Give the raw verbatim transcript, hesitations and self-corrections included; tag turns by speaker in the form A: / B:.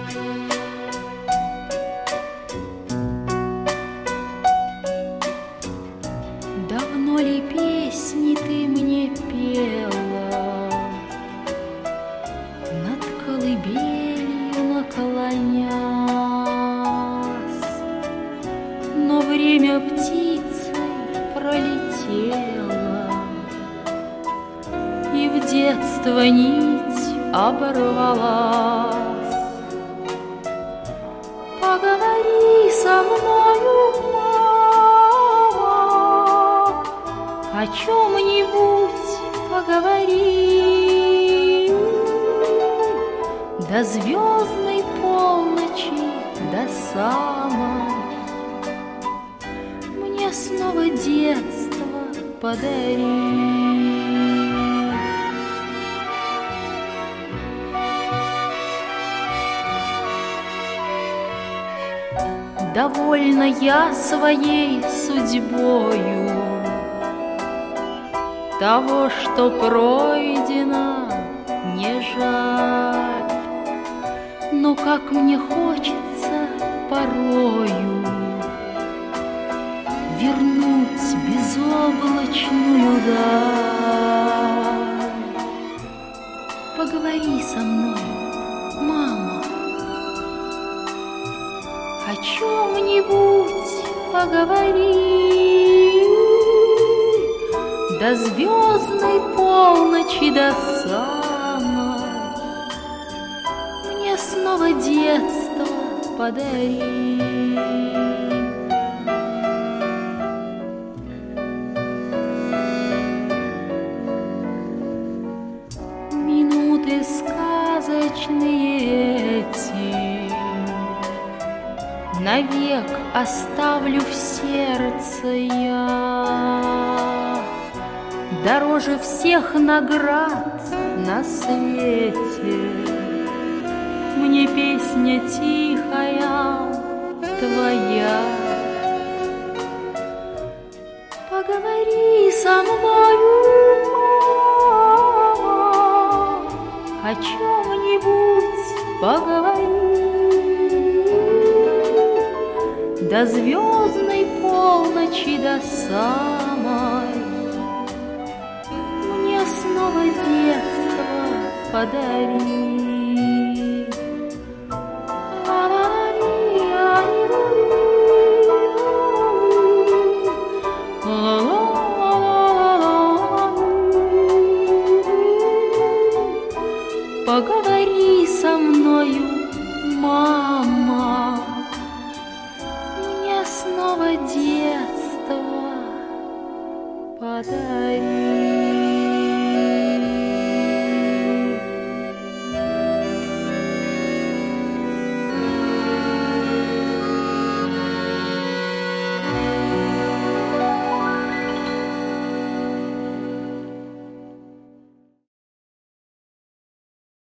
A: Давно ли песни ты мне пела, над колыбелью наклонясь? Но время птицей пролетело, и в детство нить оборвалась. Поговори со мною, мама, о чем-нибудь поговори. До звездной полночи, до самой, мне снова детство подари. Довольна я своей судьбою, того, что пройдено, не жаль. Но как мне хочется порою вернуть безоблачную даль. Поговори со мной, мама, о чем-нибудь поговори. До звездной полночи, до самой, мне снова детство подари. Минуты сказочные эти навек оставлю в сердце я. Дороже всех наград на свете мне песня тихая твоя. Поговори со мною, мама, о чем-нибудь поговори. До звездной полночи, до самой, мне снова детство подари. Поговори со мною, мама, мне снова детство подари.